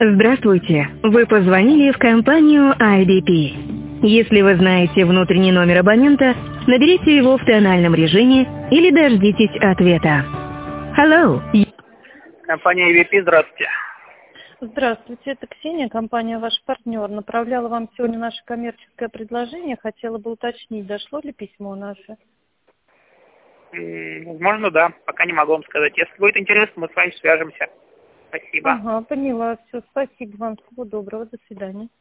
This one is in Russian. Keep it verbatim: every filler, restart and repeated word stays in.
Здравствуйте. Вы позвонили в компанию ай би пи. Если вы знаете внутренний номер абонента, наберите его в тональном режиме или дождитесь ответа. Hello. Компания ай би пи, здравствуйте. Здравствуйте, это Ксения, компания «Ваш партнер». Направляла вам сегодня наше коммерческое предложение. Хотела бы уточнить, дошло ли письмо наше? М, Возможно, да. Пока не могу вам сказать. Если будет интересно, мы с вами свяжемся. Спасибо. Ага, поняла. Все, спасибо вам. Всего доброго. До свидания.